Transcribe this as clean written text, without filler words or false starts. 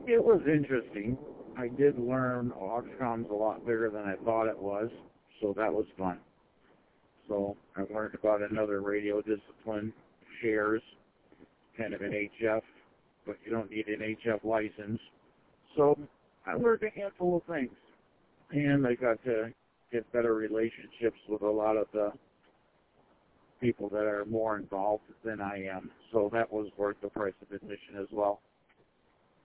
It was interesting. I did learn Oxcom's a lot bigger than I thought it was, so that was fun. So I learned about another radio discipline, shares, kind of an HF, but you don't need an HF license. So I learned a handful of things, and I got to get better relationships with a lot of the people that are more involved than I am. So that was worth the price of admission as well.